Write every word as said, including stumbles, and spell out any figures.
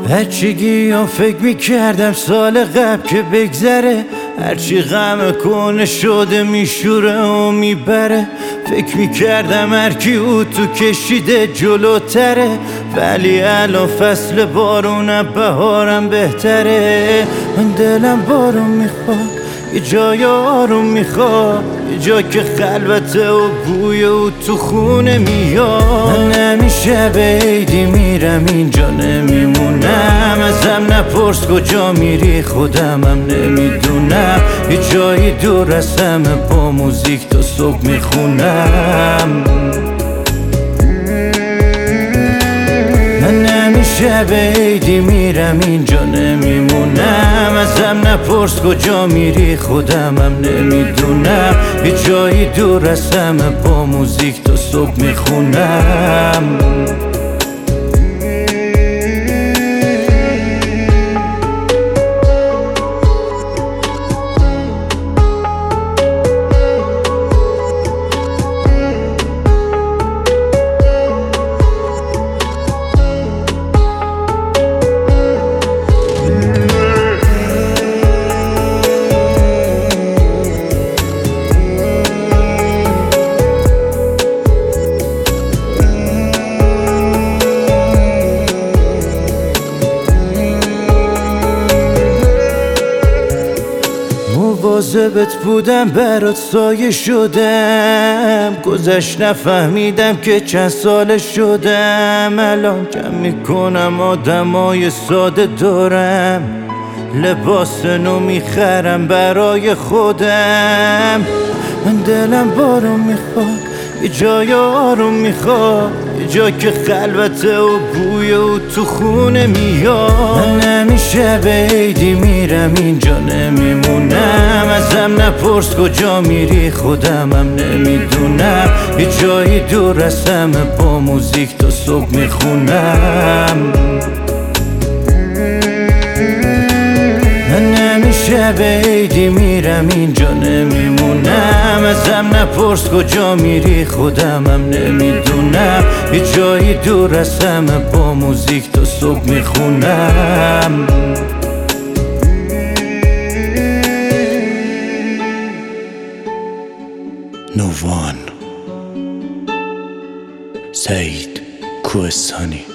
هرچی و فکر میکردم سال قبل که بگذره، هرچی غم کنه شده میشوره و میبره. فکر میکردم هرکی او تو کشیده جلوتره، ولی الان فصل بارونم بهارم بهتره. من دلم بارون میخواد، یه جای آروم میخواد، یه جا که خلوته و بوی او تو خونه میاد. من همیشه به عیدی میرم اینجا نمیمونم، ازم نپرس کجا میری خودمم نمیدونم. یه جایی دور از همه با موزیک تا صبح میخونم. من همیشه به عیدی میرم اینجا نمیمونم، ازم نپرس کجا میری خودمم نمیدونم. یه جایی دور از همه با موزیک تا صبح میخونم. مواظبت بودم برات سایه شدم، گذشت نفهمیدم که چند ساله شدم. الان کم میکنم آدمای ساده دارم، لباس نو میخرم برای خودم. من دلم بارون میخواد، یه جای آروم میخواد، یه جا که خلوته و بوی او تو خونه میاد. من همیشه به عیدی میرم اینجا نمیمونم، ازم نپرس کجا میری خودمم نمیدونم. یه جایی دور از همه با موزیک تا صبح میخونم. من همیشه به عیدی میرم اینجا نمیمونم، ازم نپرس کجا میری خودمم نمیدونم. یه جایی دور از همه با موزیک تا صبح میخونم. نووان، سعید کوهستانی.